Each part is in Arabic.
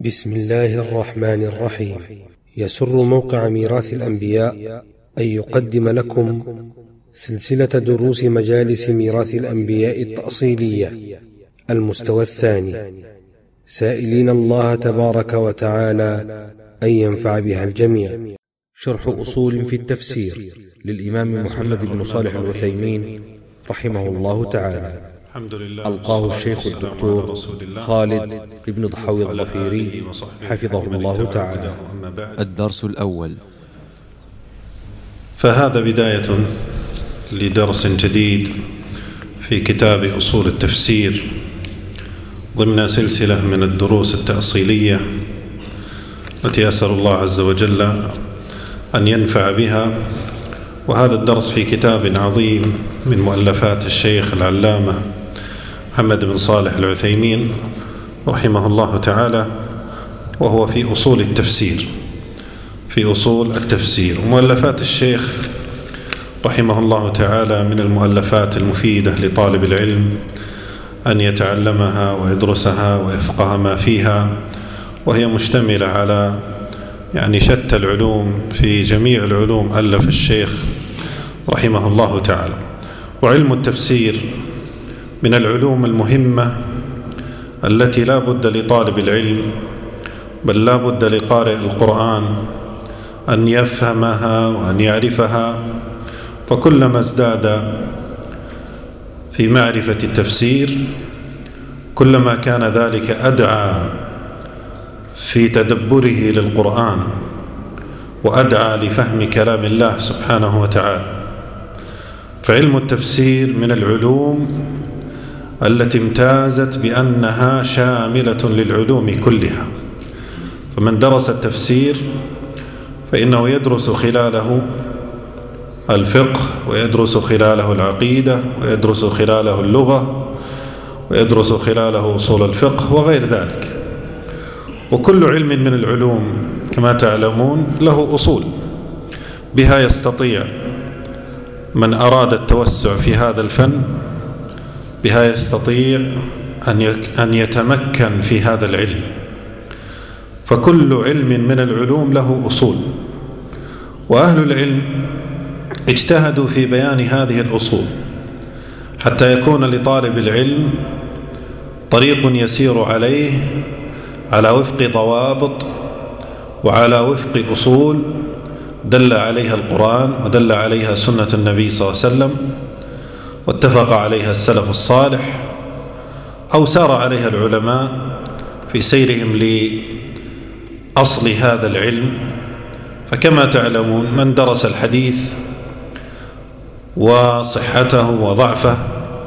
بسم الله الرحمن الرحيم. يسر موقع ميراث الأنبياء أن يقدم لكم سلسلة دروس مجالس ميراث الأنبياء التأصيلية المستوى الثاني، سائلين الله تبارك وتعالى أن ينفع بها الجميع. شرح أصول في التفسير للإمام محمد بن صالح العثيمين رحمه الله تعالى، ألقاه الشيخ الدكتور خالد بن ضحوي الظفيري حفظه الله تعالى. الدرس الأول. فهذا بداية لدرس جديد في كتاب أصول التفسير ضمن سلسلة من الدروس التأصيلية التي أسأل الله عز وجل أن ينفع بها. وهذا الدرس في كتاب عظيم من مؤلفات الشيخ العلامة محمد بن صالح العثيمين رحمه الله تعالى، وهو في أصول التفسير. في أصول التفسير ومؤلفات الشيخ رحمه الله تعالى من المؤلفات المفيدة لطالب العلم أن يتعلمها ويدرسها ويفقه ما فيها، وهي مشتملة على شتى العلوم. في جميع العلوم ألف الشيخ رحمه الله تعالى. وعلم التفسير من العلوم المهمة التي لا بد لطالب العلم، بل لا بد لقارئ القرآن أن يفهمها وأن يعرفها. فكلما ازداد في معرفة التفسير كلما كان ذلك أدعى في تدبره للقرآن وأدعى لفهم كلام الله سبحانه وتعالى. فعلم التفسير من العلوم التي امتازت بأنها شاملة للعلوم كلها. فمن درس التفسير فإنه يدرس خلاله الفقه، ويدرس خلاله العقيدة، ويدرس خلاله اللغة، ويدرس خلاله أصول الفقه وغير ذلك. وكل علم من العلوم كما تعلمون له أصول بها يستطيع من أراد التوسع في هذا الفن، بها يستطيع أن يتمكن في هذا العلم. فكل علم من العلوم له أصول، وأهل العلم اجتهدوا في بيان هذه الأصول حتى يكون لطالب العلم طريق يسير عليه على وفق ضوابط وعلى وفق أصول دل عليها القرآن ودل عليها سنة النبي صلى الله عليه وسلم، واتفق عليها السلف الصالح أو سار عليها العلماء في سيرهم لأصل هذا العلم. فكما تعلمون من درس الحديث وصحته وضعفه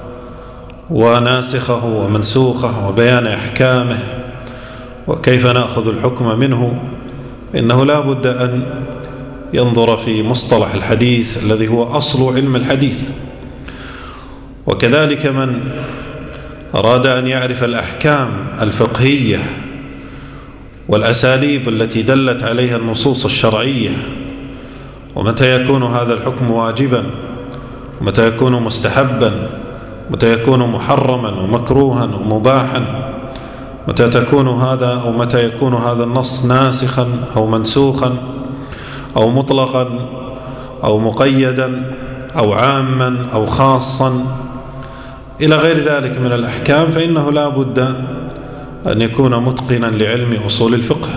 وناسخه ومنسوخه وبيان أحكامه وكيف نأخذ الحكم منه، إنه لا بد أن ينظر في مصطلح الحديث الذي هو أصل علم الحديث. وكذلك من أراد أن يعرف الأحكام الفقهية والأساليب التي دلت عليها النصوص الشرعية، ومتى يكون هذا الحكم واجبا، ومتى يكون مستحبا، متى يكون محرما ومكروها ومباحا، متى يكون هذا النص ناسخا أو منسوخا أو مطلقا أو مقيدا أو عاما أو خاصا إلى غير ذلك من الأحكام. فإنه لا بد أن يكون متقنا لعلم أصول الفقه.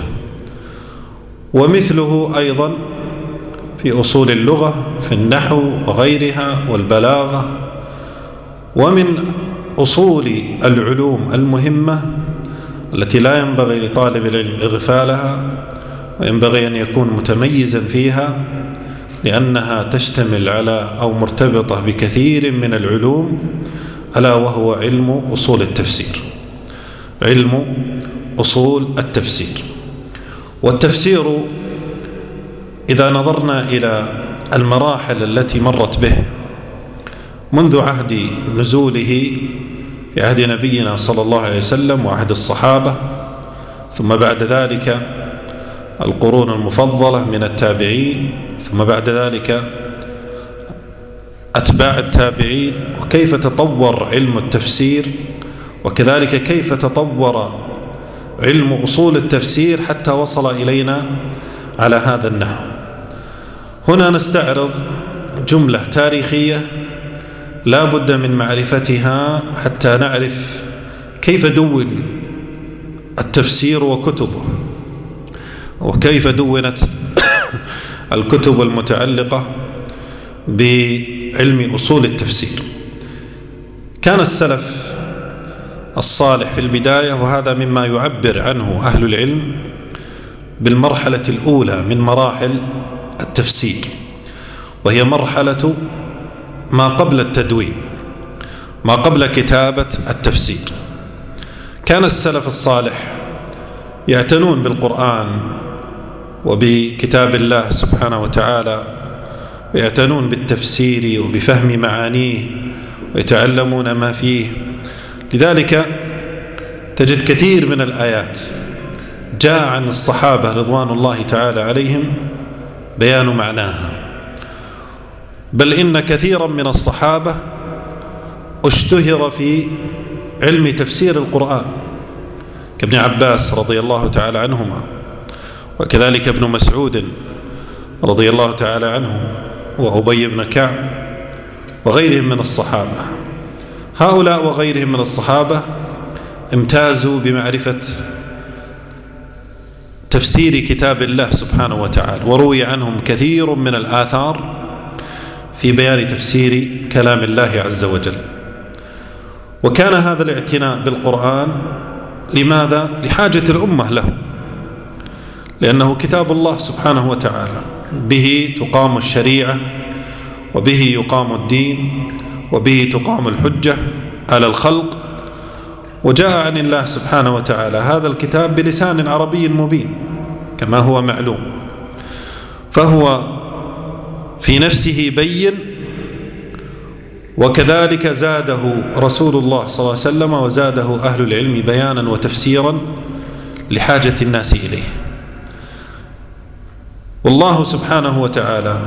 ومثله أيضا في أصول اللغة في النحو وغيرها والبلاغة. ومن أصول العلوم المهمة التي لا ينبغي لطالب العلم إغفالها، وينبغي أن يكون متميزا فيها، لأنها تشتمل على أو مرتبطة بكثير من العلوم، ألا وهو علم أصول التفسير. علم أصول التفسير. والتفسير إذا نظرنا إلى المراحل التي مرت به منذ عهد نزوله في عهد نبينا صلى الله عليه وسلم وعهد الصحابة، ثم بعد ذلك القرون المفضلة من التابعين، ثم بعد ذلك أتباع التابعين، وكيف تطور علم التفسير، وكذلك كيف تطور علم أصول التفسير حتى وصل إلينا على هذا النحو. هنا نستعرض جملة تاريخية لا بد من معرفتها حتى نعرف كيف دون التفسير وكتبه، وكيف دونت الكتب المتعلقة بعلم أصول التفسير. كان السلف الصالح في البداية، وهذا مما يعبر عنه أهل العلم، بالمرحلة الأولى من مراحل التفسير، وهي مرحلة ما قبل التدوين، ما قبل كتابة التفسير. كان السلف الصالح يعتنون بالقرآن وبكتاب الله سبحانه وتعالى، ويعتنون بالتفسير وبفهم معانيه، ويتعلمون ما فيه. لذلك تجد كثير من الآيات جاء عن الصحابة رضوان الله تعالى عليهم بيان معناها، بل إن كثيرا من الصحابة اشتهر في علم تفسير القرآن، كابن عباس رضي الله تعالى عنهما، وكذلك ابن مسعود رضي الله تعالى عنه، وأبي بن كعب، وغيرهم من الصحابة. هؤلاء وغيرهم من الصحابة امتازوا بمعرفة تفسير كتاب الله سبحانه وتعالى، وروي عنهم كثير من الآثار في بيان تفسير كلام الله عز وجل. وكان هذا الاعتناء بالقرآن لماذا؟ لحاجة الأمة له، لأنه كتاب الله سبحانه وتعالى، به تقام الشريعة، وبه يقام الدين، وبه تقام الحجة على الخلق. وجاء عن الله سبحانه وتعالى هذا الكتاب بلسان عربي مبين كما هو معلوم، فهو في نفسه بين، وكذلك زاده رسول الله صلى الله عليه وسلم وزاده أهل العلم بيانا وتفسيرا لحاجة الناس إليه. والله سبحانه وتعالى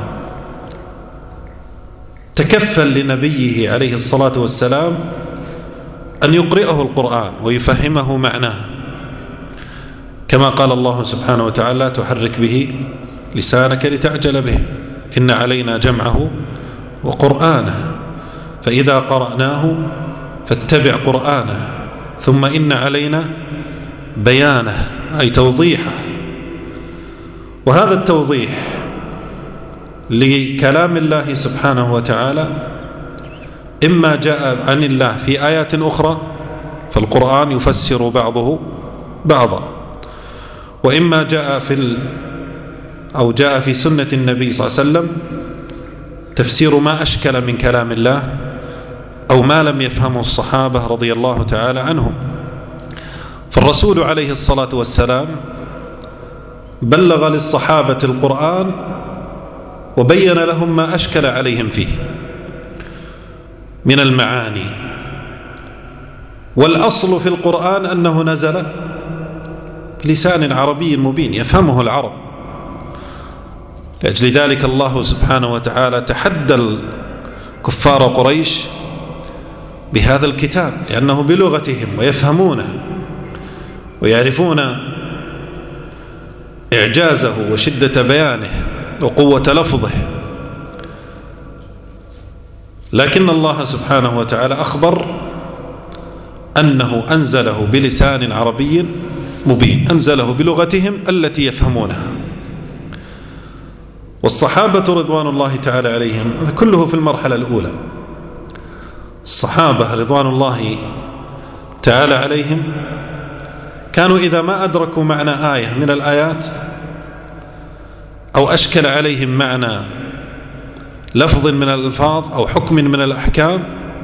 تكفل لنبيه عليه الصلاة والسلام أن يقرئه القرآن ويفهمه معناه، كما قال الله سبحانه وتعالى: لا تحرك به لسانك لتعجل به، إن علينا جمعه وقرآنه، فإذا قرأناه فاتبع قرآنه، ثم إن علينا بيانه، أي توضيحه. وهذا التوضيح لكلام الله سبحانه وتعالى إما جاء عن الله في آيات أخرى، فالقرآن يفسر بعضه بعضا، وإما جاء جاء في سنة النبي صلى الله عليه وسلم تفسير ما أشكل من كلام الله، أو ما لم يفهمه الصحابة رضي الله تعالى عنهم. فالرسول عليه الصلاة والسلام بلغ للصحابة القرآن وبين لهم ما أشكل عليهم فيه من المعاني. والأصل في القرآن أنه نزل بلسان عربي مبين يفهمه العرب. لأجل ذلك الله سبحانه وتعالى تحدى كفار قريش بهذا الكتاب، لأنه بلغتهم ويفهمونه ويعرفون إعجازه وشدة بيانه وقوة لفظه. لكن الله سبحانه وتعالى أخبر أنه أنزله بلسان عربي مبين، أنزله بلغتهم التي يفهمونها. والصحابة رضوان الله تعالى عليهم كله في المرحلة الأولى. الصحابة رضوان الله تعالى عليهم كانوا إذا ما أدركوا معنى آية من الآيات أو أشكل عليهم معنى لفظ من الألفاظ أو حكم من الأحكام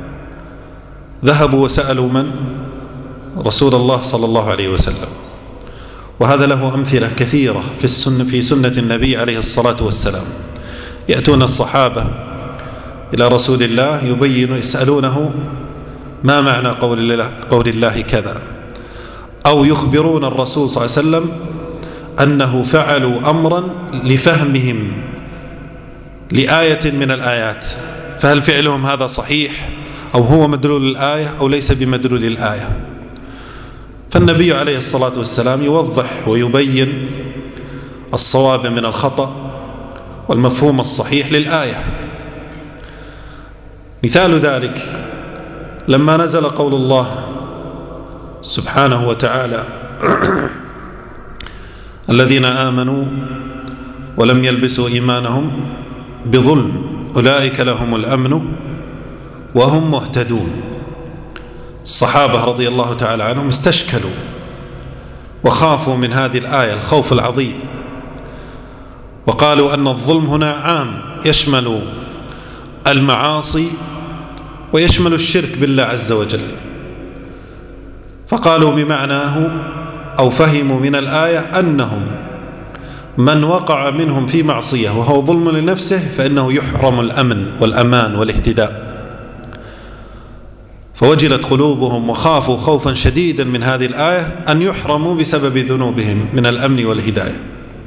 ذهبوا وسألوا من؟ رسول الله صلى الله عليه وسلم. وهذا له أمثلة كثيرة في سنة النبي عليه الصلاة والسلام. يأتون الصحابة إلى رسول الله يسألونه ما معنى قول الله كذا، أو يخبرون الرسول صلى الله عليه وسلم أنه فعلوا أمرا لفهمهم لآية من الآيات، فهل فعلهم هذا صحيح أو هو مدلول الآية أو ليس بمدلول الآية؟ فالنبي عليه الصلاة والسلام يوضح ويبين الصواب من الخطأ والمفهوم الصحيح للآية. مثال ذلك لما نزل قول الله سبحانه وتعالى الذين آمنوا ولم يلبسوا إيمانهم بظلم أولئك لهم الأمن وهم مهتدون. الصحابة رضي الله تعالى عنهم استشكلوا وخافوا من هذه الآية الخوف العظيم، وقالوا أن الظلم هنا عام يشمل المعاصي ويشمل الشرك بالله عز وجل، فقالوا بمعناه أو فهموا من الآية أنهم من وقع منهم في معصية وهو ظلم لنفسه فإنه يحرم الأمن والأمان والاهتداء، فوجلت قلوبهم وخافوا خوفا شديدا من هذه الآية أن يحرموا بسبب ذنوبهم من الأمن والهداية.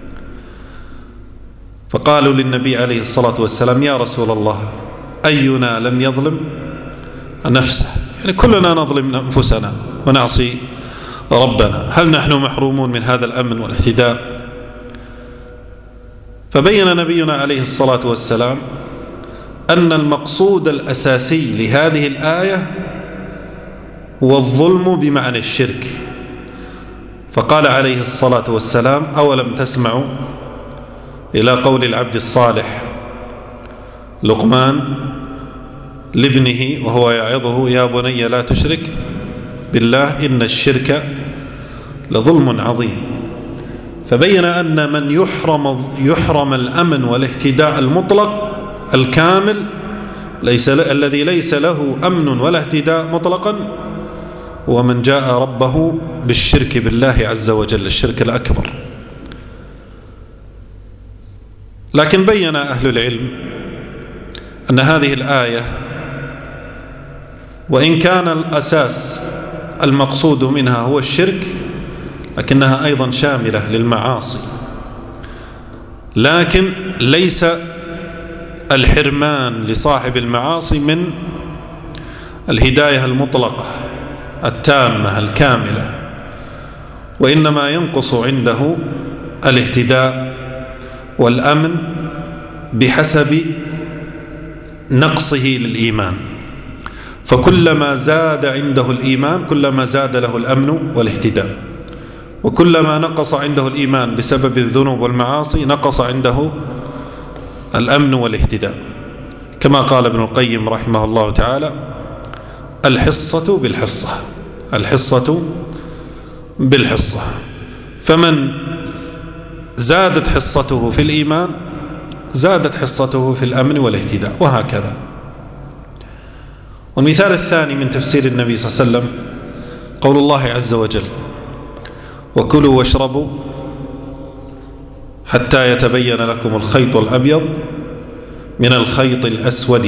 فقالوا للنبي عليه الصلاة والسلام يا رسول الله أينا لم يظلم نفسه؟ يعني كلنا نظلم أنفسنا ونعصي ربنا، هل نحن محرومون من هذا الأمن والاهتداء؟ فبين نبينا عليه الصلاة والسلام أن المقصود الأساسي لهذه الآية هو الظلم بمعنى الشرك، فقال عليه الصلاة والسلام أولم تسمعوا إلى قول العبد الصالح لقمان لابنه وهو يعظه يا بني لا تشرك بالله إن الشرك لظلم عظيم. فبين أن من يحرم الأمن والاهتداء المطلق الكامل الذي ليس له أمن ولا اهتداء مطلقا هو من جاء ربه بالشرك بالله عز وجل، الشرك الأكبر. لكن بين أهل العلم أن هذه الآية وإن كان الأساس المقصود منها هو الشرك لكنها أيضا شاملة للمعاصي، لكن ليس الحرمان لصاحب المعاصي من الهداية المطلقة التامة الكاملة، وإنما ينقص عنده الاهتداء والأمن بحسب نقصه للإيمان، فكلما زاد عنده الإيمان كلما زاد له الأمن والاهتداء، وكلما نقص عنده الإيمان بسبب الذنوب والمعاصي نقص عنده الأمن والاهتداء، كما قال ابن القيم رحمه الله تعالى الحصة بالحصة، الحصة بالحصة، فمن زادت حصته في الإيمان زادت حصته في الأمن والاهتداء، وهكذا. والمثال الثاني من تفسير النبي صلى الله عليه وسلم قول الله عز وجل وكلوا واشربوا حتى يتبين لكم الخيط الأبيض من الخيط الأسود.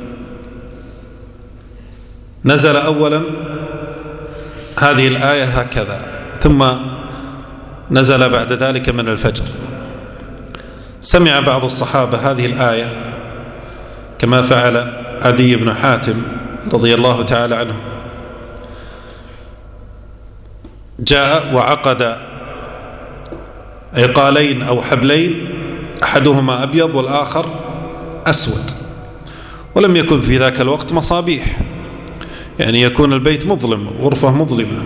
نزل أولا هذه الآية هكذا، ثم نزل بعد ذلك من الفجر. سمع بعض الصحابة هذه الآية كما فعل عدي بن حاتم رضي الله تعالى عنه، جاء وعقد عقالين أو حبلين أحدهما أبيض والآخر أسود، ولم يكن في ذاك الوقت مصابيح، يعني يكون البيت مظلم، غرفة مظلمة،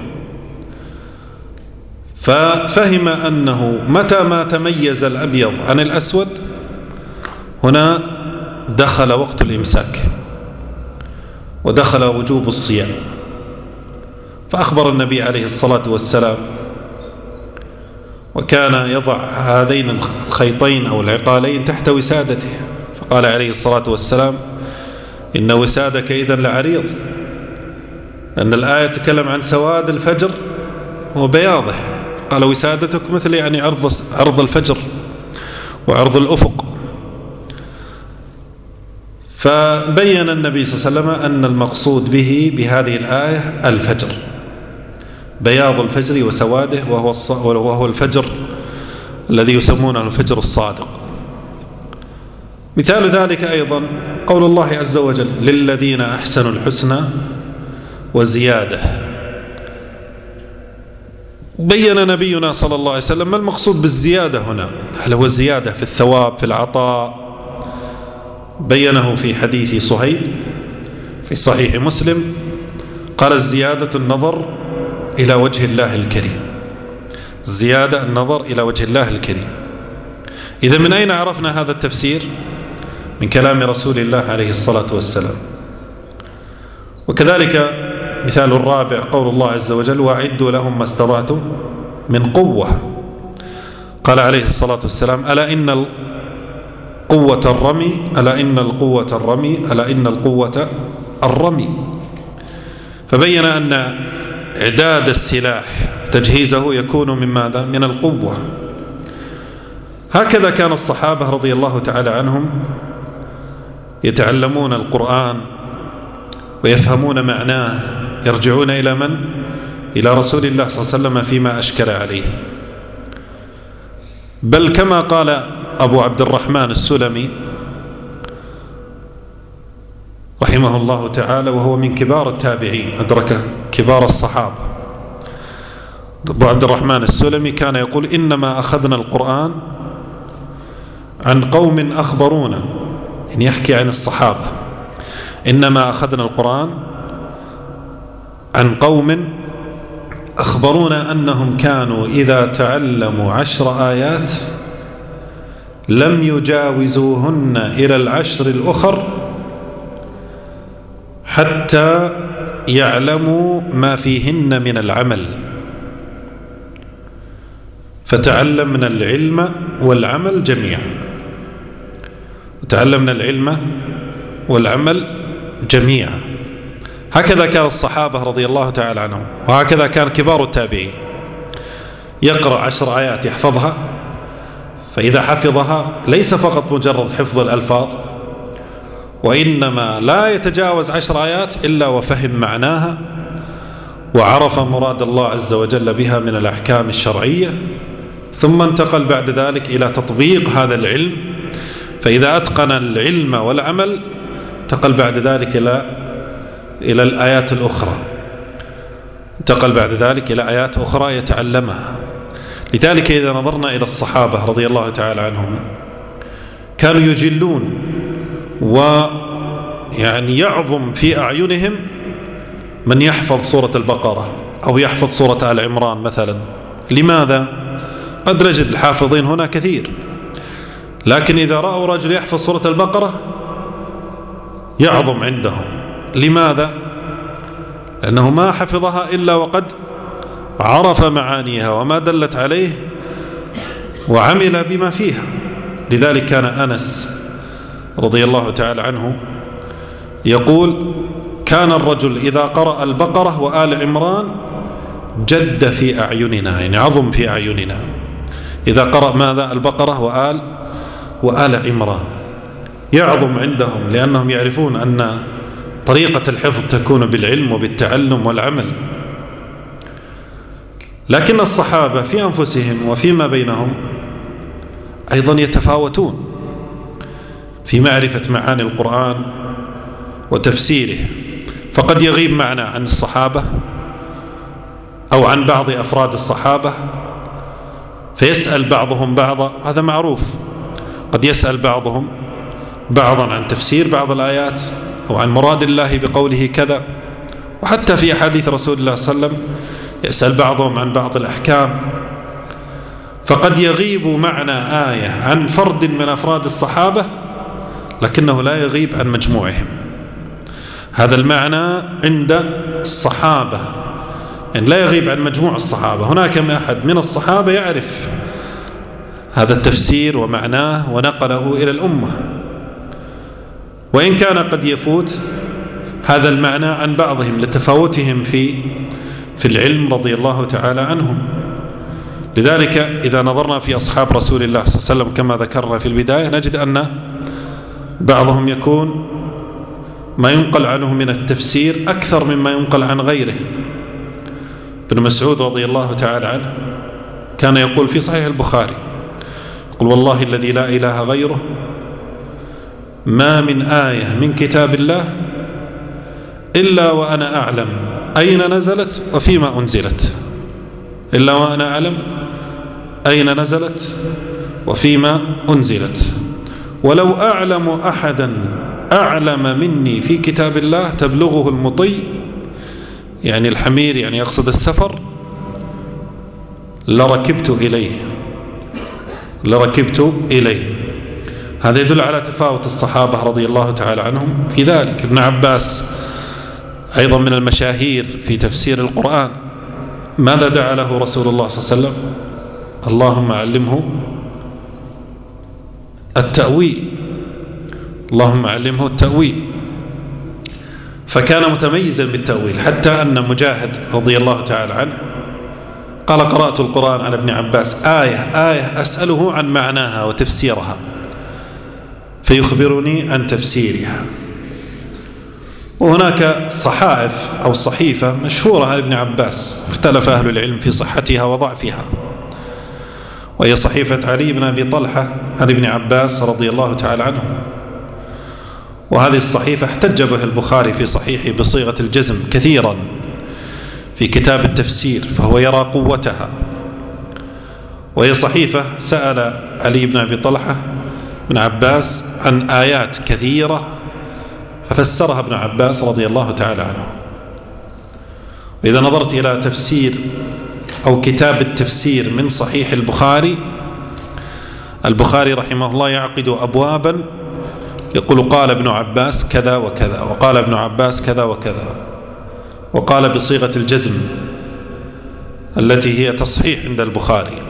ففهم أنه متى ما تميز الأبيض عن الأسود هنا دخل وقت الإمساك ودخل وجوب الصيام، فأخبر النبي عليه الصلاة والسلام، وكان يضع هذين الخيطين أو العقالين تحت وسادته، فقال عليه الصلاة والسلام إن وسادك إذن لعريض، لأن الآية تتكلم عن سواد الفجر وبياضه، قال وسادتك مثل يعني عرض الفجر وعرض الأفق. فبين النبي صلى الله عليه وسلم أن المقصود به بهذه الآية الفجر، بياض الفجر وسواده، وهو الفجر الذي يسمونه الفجر الصادق. مثال ذلك أيضا قول الله عز وجل للذين أحسنوا الحسنى وزيادة، بين نبينا صلى الله عليه وسلم ما المقصود بالزيادة هنا، هل هو الزيادة في الثواب في العطاء؟ بينه في حديث صهيب في صحيح مسلم، قال الزيادة النظر إلى وجه الله الكريم، الزيادة النظر إلى وجه الله الكريم. إذا من أين عرفنا هذا التفسير؟ من كلام رسول الله عليه الصلاة والسلام. وكذلك مثال الرابع قول الله عز وجل: وأعدوا لهم ما استطعتم من قوة. قال عليه الصلاة والسلام: ألا إن القوة الرمي، ألا إن القوة الرمي، ألا إن القوة الرمي. فبين أن إعداد السلاح تجهيزه يكون من ماذا؟ من القوة. هكذا كان الصحابة رضي الله تعالى عنهم يتعلمون القرآن ويفهمون معناه، يرجعون إلى من؟ إلى رسول الله صلى الله عليه وسلم فيما أشكل عليهم. بل كما قال أبو عبد الرحمن السلمي رحمه الله تعالى، وهو من كبار التابعين أدرك كبار الصحابة، أبو عبد الرحمن السلمي كان يقول: إنما أخذنا القرآن عن قوم أخبرونا، يعني يحكي عن الصحابة، إنما أخذنا القرآن عن قوم أخبرونا أنهم كانوا إذا تعلموا 10 آيات لم يجاوزوهن إلى 10 الأخر حتى يعلموا ما فيهن من العمل، فتعلمنا العلم والعمل جميعا، وتعلمنا العلم والعمل جميعا. هكذا كان الصحابة رضي الله تعالى عنهم، وهكذا كان كبار التابعين. يقرأ 10 آيات يحفظها، فإذا حفظها ليس فقط مجرد حفظ الألفاظ، وإنما لا يتجاوز 10 آيات إلا وفهم معناها وعرف مراد الله عز وجل بها من الأحكام الشرعية، ثم انتقل بعد ذلك إلى تطبيق هذا العلم. فإذا أتقن العلم والعمل انتقل بعد ذلك إلى الآيات الأخرى، انتقل بعد ذلك إلى آيات أخرى يتعلمها. لذلك إذا نظرنا إلى الصحابة رضي الله تعالى عنهم كانوا يجلون ويعني يعظم في أعينهم من يحفظ سورة البقرة أو يحفظ سورة آل عمران مثلا. لماذا؟ قد نجد الحافظين هنا كثير، لكن إذا رأوا رجل يحفظ سورة البقرة يعظم عندهم. لماذا؟ لأنه ما حفظها إلا وقد عرف معانيها وما دلت عليه وعمل بما فيها. لذلك كان أنس رضي الله تعالى عنه يقول: كان الرجل إذا قرأ البقرة وآل عمران جد في أعيننا، يعني عظم في أعيننا. إذا قرأ ماذا؟ البقرة وآل عمران يعظم عندهم، لأنهم يعرفون أن طريقة الحفظ تكون بالعلم وبالتعلم والعمل. لكن الصحابة في أنفسهم وفيما بينهم أيضا يتفاوتون في معرفة معاني القرآن وتفسيره، فقد يغيب معنى عن الصحابة أو عن بعض أفراد الصحابة فيسأل بعضهم بعضا، هذا معروف. قد يسأل بعضهم بعضا عن تفسير بعض الآيات أو عن مراد الله بقوله كذا، وحتى في أحاديث رسول الله صلى الله عليه وسلم يسأل بعضهم عن بعض الأحكام. فقد يغيب معنى آية عن فرد من أفراد الصحابة لكنه لا يغيب عن مجموعهم. هذا المعنى عند الصحابة، يعني لا يغيب عن مجموع الصحابة. هناك أحد من الصحابة يعرف هذا التفسير ومعناه ونقله إلى الأمة، وإن كان قد يفوت هذا المعنى عن بعضهم لتفاوتهم في العلم رضي الله تعالى عنهم. لذلك إذا نظرنا في أصحاب رسول الله صلى الله عليه وسلم كما ذكرنا في البداية نجد أن بعضهم يكون ما ينقل عنه من التفسير أكثر مما ينقل عن غيره. ابن مسعود رضي الله تعالى عنه كان يقول في صحيح البخاري، يقول: والله الذي لا إله غيره ما من آية من كتاب الله إلا وأنا أعلم أين نزلت وفيما أنزلت. إلا وأنا أعلم أين نزلت وفيما أنزلت. ولو أعلم أحدا أعلم مني في كتاب الله تبلغه المطي، يعني الحمير، يعني يقصد السفر، لركبت إليه. هذا يدل على تفاوت الصحابة رضي الله تعالى عنهم في ذلك. ابن عباس أيضا من المشاهير في تفسير القرآن، ماذا دعا له رسول الله صلى الله عليه وسلم؟ اللهم علمه التأويل، اللهم علمه التأويل. فكان متميزا بالتأويل، حتى أن مجاهد رضي الله تعالى عنه قال: قرأت القرآن على ابن عباس آية أسأله عن معناها وتفسيرها فيخبرني عن تفسيرها. وهناك صحائف أو صحيفة مشهورة عن ابن عباس اختلف أهل العلم في صحتها وضعفها، وهي صحيفة علي بن أبي طلحة عن ابن عباس رضي الله تعالى عنه. وهذه الصحيفة احتج بها البخاري في صحيحه بصيغة الجزم كثيرا في كتاب التفسير، فهو يرى قوتها. وهي صحيفة سأل علي بن أبي طلحة بن عباس عن آيات كثيرة ففسرها ابن عباس رضي الله تعالى عنه. وإذا نظرت إلى تفسير أو كتاب التفسير من صحيح البخاري رحمه الله يعقد أبوابا يقول: قال ابن عباس كذا وكذا، وقال ابن عباس كذا وكذا، وقال بصيغة الجزم التي هي تصحيح عند البخاري.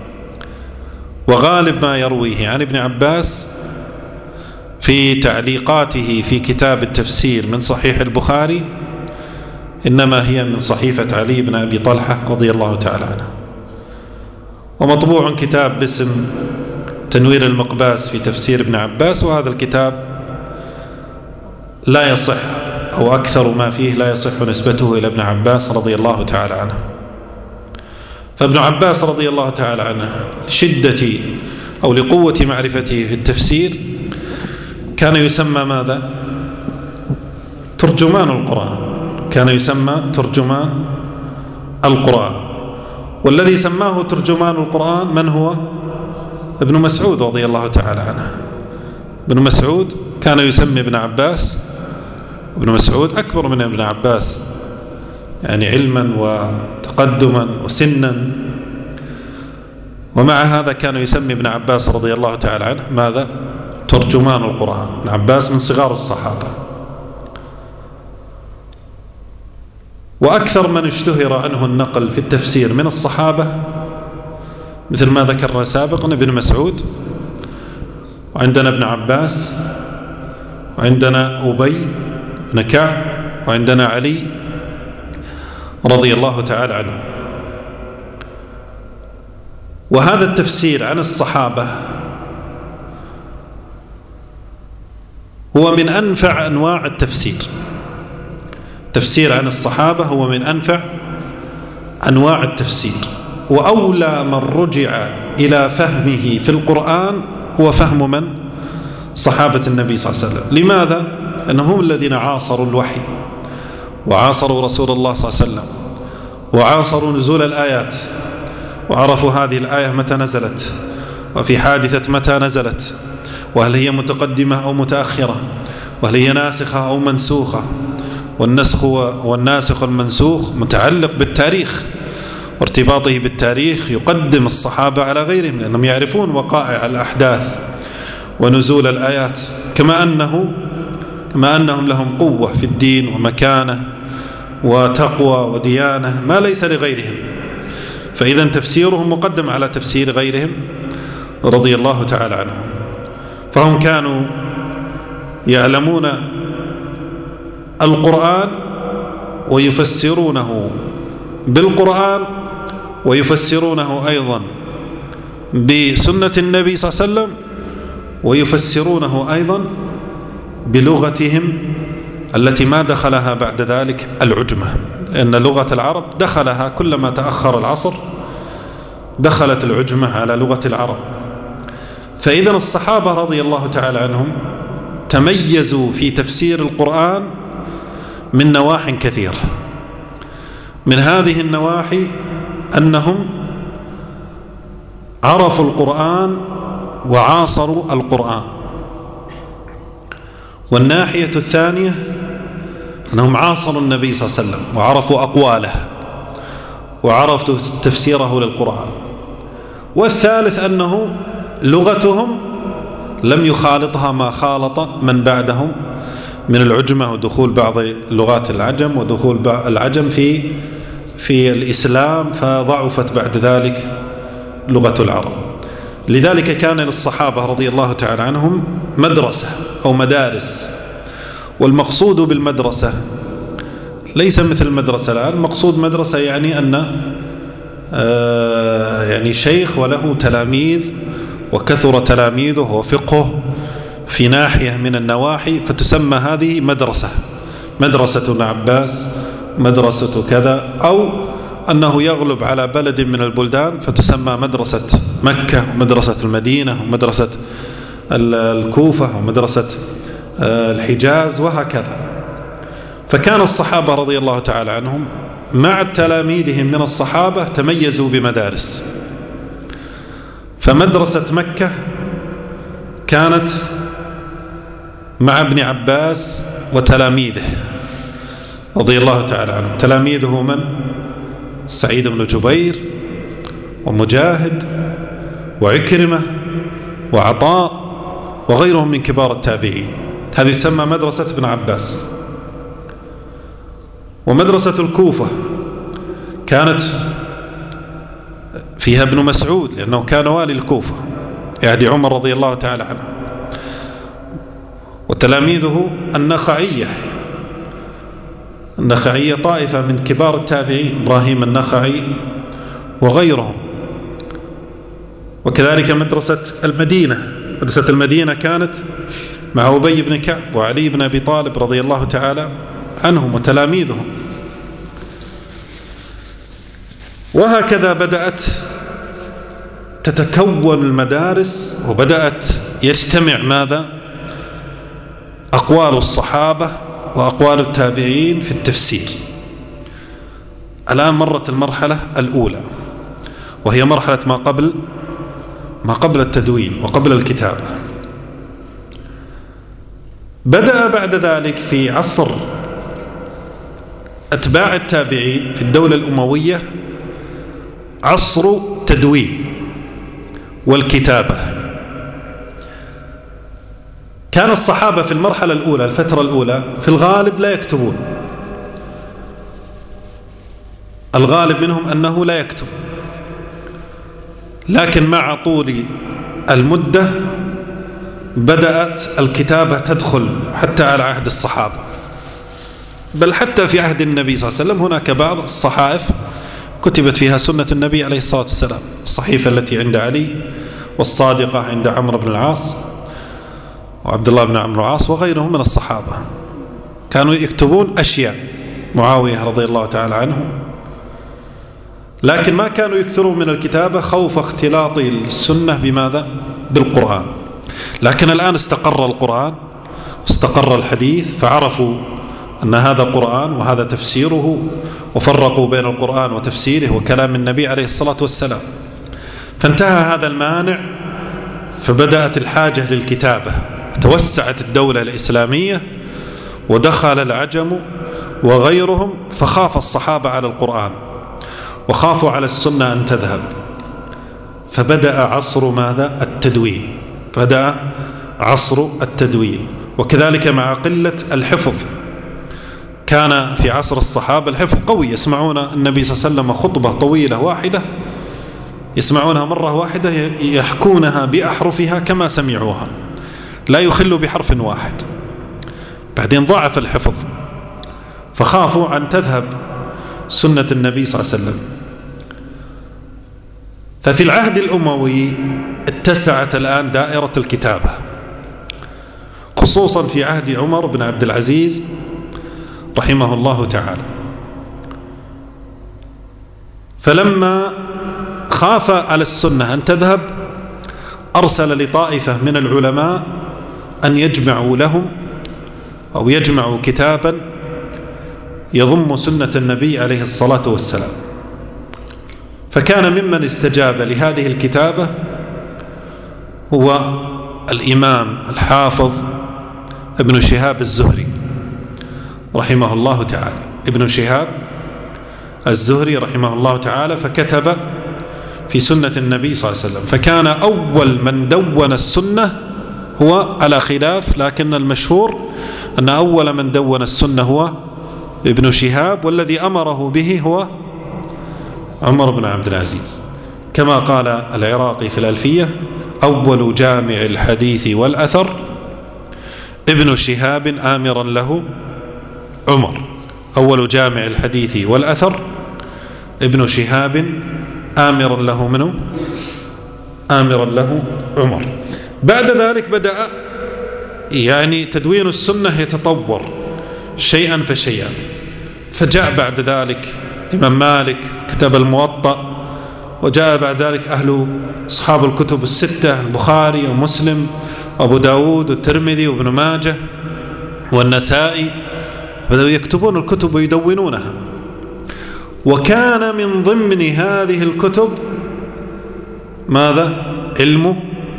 وغالب ما يرويه عن ابن عباس في تعليقاته في كتاب التفسير من صحيح البخاري إنما هي من صحيفة علي بن أبي طلحة رضي الله تعالى عنه. ومطبوع كتاب باسم تنوير المقباس في تفسير ابن عباس، وهذا الكتاب لا يصح، أو أكثر ما فيه لا يصح نسبته إلى ابن عباس رضي الله تعالى عنه. فابن عباس رضي الله تعالى عنه لشدة أو لقوة معرفته في التفسير كان يسمى ماذا؟ ترجمان القرآن، كان يسمى ترجمان القرآن. والذي سماه ترجمان القرآن من هو؟ ابن مسعود رضي الله تعالى عنه. ابن مسعود كان يسمي ابن عباس، ابن مسعود أكبر من ابن عباس يعني علما وتقدما وسنا، ومع هذا كان يسمي ابن عباس رضي الله تعالى عنه ماذا؟ ترجمان القرآن. ابن عباس من صغار الصحابة. وأكثر من اشتهر عنه النقل في التفسير من الصحابة مثل ما ذكرنا سابقا ابن مسعود، وعندنا ابن عباس، وعندنا أبي بن كعب، وعندنا علي رضي الله تعالى عنه. وهذا التفسير عن الصحابة هو من أنفع أنواع التفسير. تفسير عن الصحابة هو من أنفع أنواع التفسير، وأولى من رجع إلى فهمه في القرآن هو فهم من؟ صحابة النبي صلى الله عليه وسلم. لماذا؟ لأنهم هم الذين عاصروا الوحي، وعاصروا رسول الله صلى الله عليه وسلم، وعاصروا نزول الآيات، وعرفوا هذه الآية متى نزلت، وفي حادثة متى نزلت، وهل هي متقدمة أو متأخرة، وهل هي ناسخة أو منسوخة. والناسخ والمنسوخ متعلق بالتاريخ، وارتباطه بالتاريخ يقدم الصحابة على غيرهم، لأنهم يعرفون وقائع الأحداث ونزول الآيات، كما أنهم لهم قوة في الدين ومكانة وتقوى وديانة ما ليس لغيرهم. فإذا تفسيرهم مقدم على تفسير غيرهم رضي الله تعالى عنهم. فهم كانوا يعلمون القرآن ويفسرونه بالقرآن، ويفسرونه أيضا بسنة النبي صلى الله عليه وسلم، ويفسرونه أيضا بلغتهم التي ما دخلها بعد ذلك العجمة، لأن لغة العرب دخلها كلما تأخر العصر دخلت العجمة على لغة العرب. فإذا الصحابة رضي الله تعالى عنهم تميزوا في تفسير القرآن من نواح كثيرة. من هذه النواحي أنهم عرفوا القرآن وعاصروا القرآن، والناحية الثانية أنهم عاصروا النبي صلى الله عليه وسلم وعرفوا أقواله وعرفوا تفسيره للقرآن. والثالث أنه لغتهم لم يخالطها ما خالط من بعدهم من العجمة ودخول بعض لغات العجم ودخول العجم في الإسلام، فضعفت بعد ذلك لغة العرب. لذلك كان للصحابة رضي الله تعالى عنهم مدرسة أو مدارس، والمقصود بالمدرسة ليس مثل المدرسة الآن. المقصود مدرسة يعني أن يعني شيخ وله تلاميذ وكثر تلاميذه وفقه في ناحية من النواحي، فتسمى هذه مدرسة ابن عباس، مدرسة كذا، أو أنه يغلب على بلد من البلدان فتسمى مدرسة مكة ومدرسة المدينة ومدرسة الكوفة ومدرسة الحجاز وهكذا. فكان الصحابة رضي الله تعالى عنهم مع تلاميذهم من الصحابة تميزوا بمدارس. فمدرسة مكة كانت مع ابن عباس وتلاميذه رضي الله تعالى عنهم. تلاميذه من؟ سعيد بن جبير ومجاهد وعكرمة وعطاء وغيرهم من كبار التابعين. هذه يسمى مدرسة ابن عباس. ومدرسة الكوفة كانت فيها ابن مسعود لأنه كان والي الكوفة يهدي عمر رضي الله تعالى عنه، وتلاميذه النخعية طائفة من كبار التابعين، إبراهيم النخعي وغيرهم. وكذلك مدرسة المدينة كانت مع أبي بن كعب وعلي بن أبي طالب رضي الله تعالى عنهم وتلاميذهم. وهكذا بدأت تتكون المدارس، وبدأت يجتمع ماذا؟ أقوال الصحابة وأقوال التابعين في التفسير. الآن مرت المرحلة الأولى، وهي مرحلة ما قبل التدوين وقبل الكتابة. بدأ بعد ذلك في عصر أتباع التابعين في الدولة الأموية عصر تدوين والكتابة. كان الصحابة في المرحلة الأولى، الفترة الأولى، في الغالب لا يكتبون. الغالب منهم أنه لا يكتب، لكن مع طول المدة بدأت الكتابة تدخل حتى على عهد الصحابة، بل حتى في عهد النبي صلى الله عليه وسلم هناك بعض الصحائف كتبت فيها سنة النبي عليه الصلاة والسلام. الصحيفة التي عند علي، والصادقة عند عمرو بن العاص وعبد الله بن عمرو العاص وغيرهم من الصحابة، كانوا يكتبون أشياء. معاوية رضي الله تعالى عنه، لكن ما كانوا يكثرون من الكتابة خوف اختلاط السنة بماذا؟ بالقرآن. لكن الآن استقر القرآن، استقر الحديث، فعرفوا أن هذا قرآن وهذا تفسيره، وفرقوا بين القرآن وتفسيره وكلام النبي عليه الصلاة والسلام. فانتهى هذا المانع، فبدأت الحاجة للكتابة، وتوسعت الدولة الإسلامية ودخل العجم وغيرهم، فخاف الصحابة على القرآن وخافوا على السنة أن تذهب. فبدأ عصر ماذا؟ التدوين. بدأ عصر التدوين. وكذلك مع قلة الحفظ، كان في عصر الصحابة الحفظ قوي، يسمعون النبي صلى الله عليه وسلم خطبة طويلة واحدة يسمعونها مرة واحدة، يحكونها بأحرفها كما سمعوها، لا يخل بحرف واحد. بعدين ضعف الحفظ، فخافوا أن تذهب سنة النبي صلى الله عليه وسلم. ففي العهد الأموي اتسعت الآن دائرة الكتابة، خصوصا في عهد عمر بن عبد العزيز رحمه الله تعالى. فلما خاف على السنة أن تذهب، أرسل لطائفة من العلماء أن يجمعوا لهم أو يجمعوا كتابا يضم سنة النبي عليه الصلاة والسلام. فكان ممن استجاب لهذه الكتابة هو الإمام الحافظ ابن شهاب الزهري رحمه الله تعالى. ابن شهاب الزهري رحمه الله تعالى فكتب في سنة النبي صلى الله عليه وسلم، فكان أول من دون السنة هو على خلاف، لكن المشهور أن أول من دون السنة هو ابن شهاب، والذي أمره به هو عمر بن عبد العزيز، كما قال العراقي في الألفية: أول جامع الحديث والأثر ابن شهاب آمرا له عمر. أول جامع الحديث والأثر ابن شهاب آمرا له منه آمرا له عمر. بعد ذلك بدأ يعني تدوين السنة يتطور شيئا فشيئا، فجاء بعد ذلك الإمام مالك كتب الموطأ، وجاء بعد ذلك أصحاب الكتب الستة: البخاري ومسلم وأبو داود والترمذي وابن ماجه والنسائي، بدأوا يكتبون الكتب ويدونونها. وكان من ضمن هذه الكتب ماذا؟ علم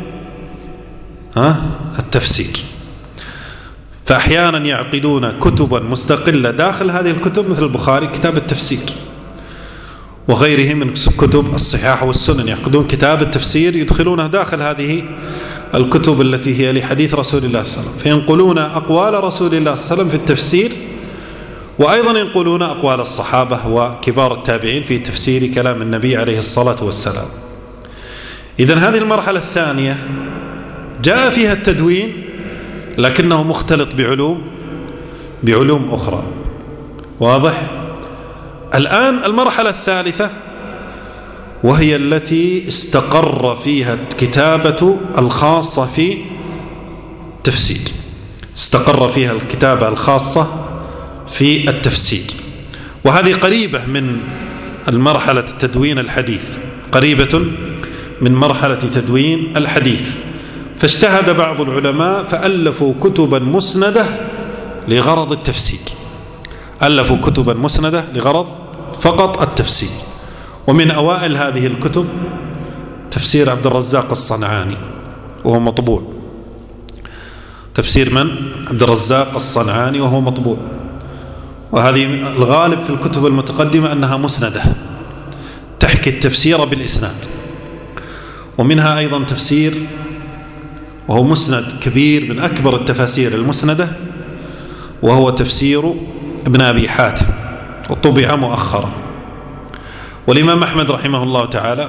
التفسير. فأحيانا يعقدون كتبا مستقلة داخل هذه الكتب، مثل البخاري كتاب التفسير، وغيره من كتب الصحاح والسنن، يعقدون كتاب التفسير يدخلونه داخل هذه الكتب التي هي لحديث رسول الله صلى الله عليه وسلم، فينقلون أقوال رسول الله صلى الله عليه وسلم في التفسير، وأيضا ينقلون أقوال الصحابة وكبار التابعين في تفسير كلام النبي عليه الصلاة والسلام. إذن هذه المرحلة الثانية جاء فيها التدوين، لكنه مختلط بعلوم أخرى. واضح؟ الآن المرحلة الثالثة، وهي التي استقر فيها الكتابة الخاصة في التفسير، استقر فيها الكتابة الخاصة في التفسير، وهذه قريبة من المرحلة التدوين الحديث، قريبة من مرحلة تدوين الحديث. فاجتهد بعض العلماء فألفوا كتبا مسندة لغرض التفسير، ألفوا كتبا مسندة لغرض فقط التفسير. ومن أوائل هذه الكتب تفسير عبد الرزاق الصنعاني، وهو مطبوع. تفسير من؟ عبد الرزاق الصنعاني، وهو مطبوع. وهذه الغالب في الكتب المتقدمة أنها مسندة تحكي التفسير بالإسناد. ومنها أيضا تفسير، وهو مسند كبير من أكبر التفاسير المسندة، وهو تفسير ابن أبي حاتم، وطبع مؤخرا. والإمام أحمد رحمه الله تعالى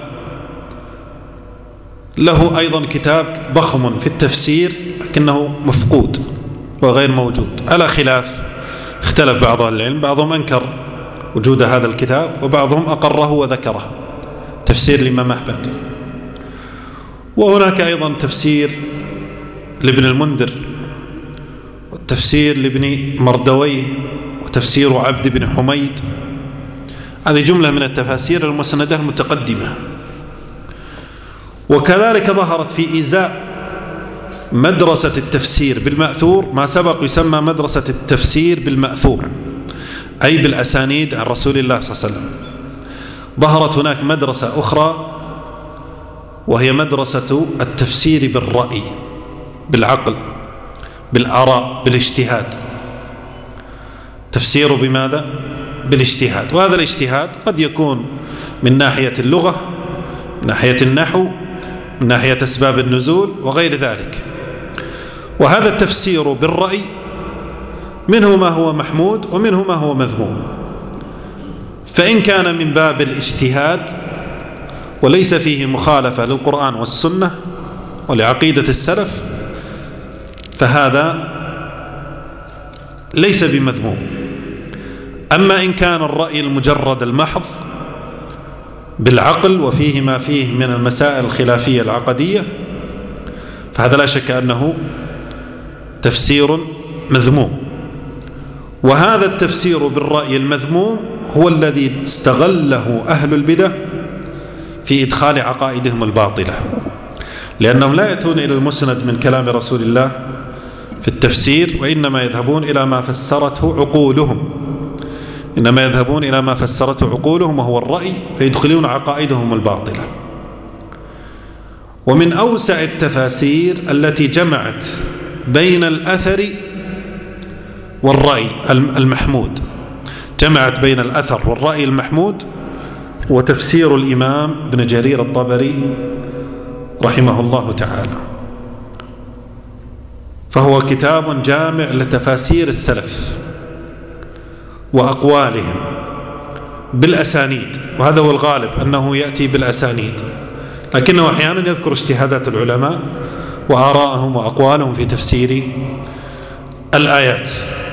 له أيضا كتاب ضخم في التفسير، لكنه مفقود وغير موجود، على خلاف اختلف بعض أهل العلم، بعضهم أنكر وجود هذا الكتاب، وبعضهم أقره وذكره، تفسير الإمام أحمد. وهناك أيضا تفسير لابن المنذر، والتفسير لابن مردويه، وتفسير عبد بن حميد. هذه جملة من التفاسير المسندة المتقدمة. وكذلك ظهرت في إزاء مدرسة التفسير بالمأثور ما سبق يسمى مدرسة التفسير بالمأثور، أي بالأسانيد عن رسول الله صلى الله عليه وسلم. ظهرت هناك مدرسة أخرى، وهي مدرسة التفسير بالرأي، بالعقل، بالآراء، بالاجتهاد. تفسير بماذا؟ بالاجتهاد. وهذا الاجتهاد قد يكون من ناحية اللغة، من ناحية النحو، من ناحية أسباب النزول وغير ذلك. وهذا التفسير بالرأي منه ما هو محمود ومنه ما هو مذموم. فإن كان من باب الاجتهاد وليس فيه مخالفة للقرآن والسنة ولعقيدة السلف، فهذا ليس بمذموم. أما إن كان الرأي المجرد المحض بالعقل وفيه ما فيه من المسائل الخلافية العقدية، فهذا لا شك أنه تفسير مذموم. وهذا التفسير بالرأي المذموم هو الذي استغله أهل البدع في إدخال عقائدهم الباطلة، لأنهم لا يأتون إلى المسند من كلام رسول الله في التفسير، وإنما يذهبون إلى ما فسرته عقولهم إنما يذهبون إلى ما فسرته عقولهم وهو الرأي فيدخلون عقائدهم الباطلة. ومن أوسع التفاسير التي جمعت بين الأثر والرأي المحمود، جمعت بين الأثر والرأي المحمود، وتفسير الإمام ابن جرير الطبري رحمه الله تعالى. فهو كتاب جامع لتفاسير السلف وأقوالهم بالأسانيد، وهذا هو الغالب أنه يأتي بالأسانيد، لكنه أحيانا يذكر اجتهادات العلماء وآراءهم وأقوالهم في تفسير الآيات،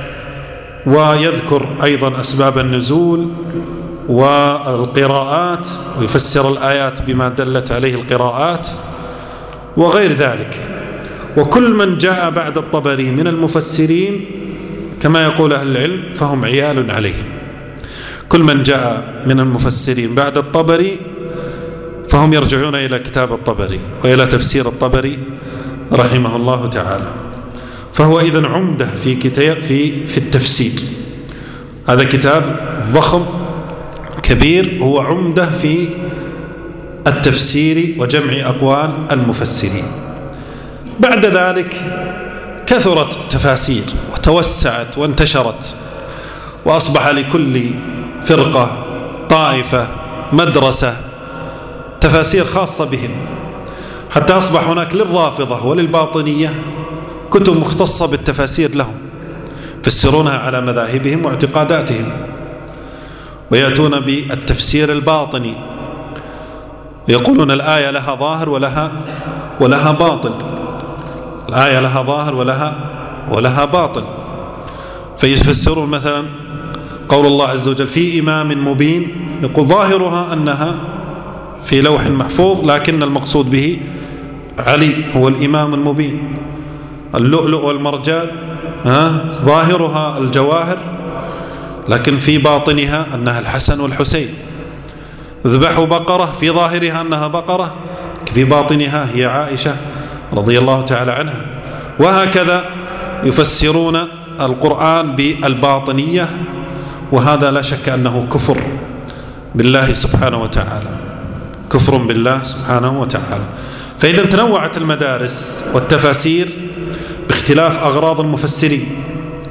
ويذكر أيضا أسباب النزول والقراءات، ويفسر الآيات بما دلت عليه القراءات وغير ذلك. وكل من جاء بعد الطبري من المفسرين كما يقول أهل العلم فهم عيال عليهم. كل من جاء من المفسرين بعد الطبري فهم يرجعون إلى كتاب الطبري وإلى تفسير الطبري رحمه الله تعالى. فهو إذن عمدة في كتاب في التفسير. هذا كتاب ضخم كبير، هو عمدة في التفسير وجمع أقوال المفسرين. بعد ذلك كثرت التفاسير وتوسعت وانتشرت، وأصبح لكل فرقة طائفة مدرسة تفاسير خاصة بهم، حتى أصبح هناك للرافضة وللباطنية كتب مختصة بالتفاسير لهم، يفسرونها على مذاهبهم واعتقاداتهم، ويأتون بالتفسير الباطني، ويقولون الآية لها ظاهر ولها باطن، الآية لها ظاهر ولها باطن. فيفسرون مثلا قول الله عز وجل في إمام مبين، يقول ظاهرها أنها في لوح محفوظ، لكن المقصود به علي هو الإمام المبين. اللؤلؤ والمرجان ظاهرها الجواهر، لكن في باطنها أنها الحسن والحسين. ذبحوا بقرة في ظاهرها أنها بقرة، في باطنها هي عائشة رضي الله تعالى عنها. وهكذا يفسرون القرآن بالباطنية، وهذا لا شك أنه كفر بالله سبحانه وتعالى، كفر بالله سبحانه وتعالى. فإذا تنوعت المدارس والتفاسير باختلاف أغراض المفسرين.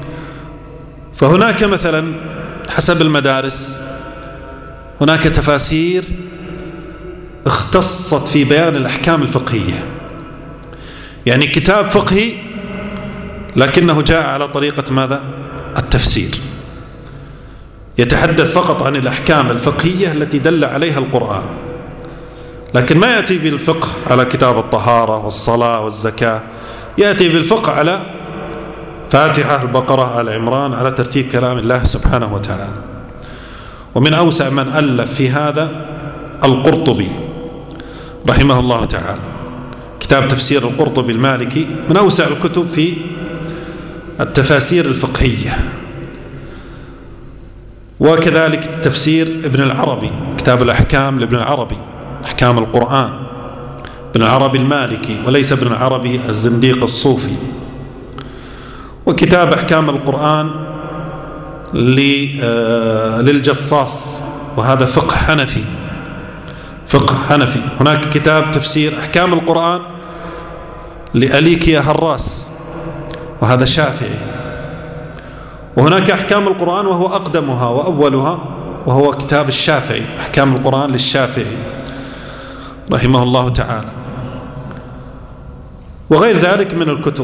فهناك مثلا حسب المدارس هناك تفاسير اختصت في بيان الأحكام الفقهية، يعني كتاب فقهي لكنه جاء على طريقة ماذا؟ التفسير، يتحدث فقط عن الأحكام الفقهية التي دل عليها القرآن، لكن ما يأتي بالفقه على كتاب الطهارة والصلاة والزكاة، يأتي بالفقه على فاتحة البقرة آل عمران على ترتيب كلام الله سبحانه وتعالى. ومن أوسع من ألف في هذا القرطبي رحمه الله تعالى، كتاب تفسير القرطبي المالكي من أوسع الكتب في التفاسير الفقهية. وكذلك تفسير ابن العربي، كتاب الأحكام لابن العربي، أحكام القرآن، ابن العربي المالكي وليس ابن العربي الزنديق الصوفي. وكتاب أحكام القرآن للجصاص، وهذا فقه حنفي، فقه حنفي. هناك كتاب تفسير أحكام القرآن لأليكيا هراس، وهذا شافعي. وهناك أحكام القرآن وهو أقدمها وأولها، وهو كتاب الشافعي، أحكام القرآن للشافعي رحمه الله تعالى، وغير ذلك من الكتب.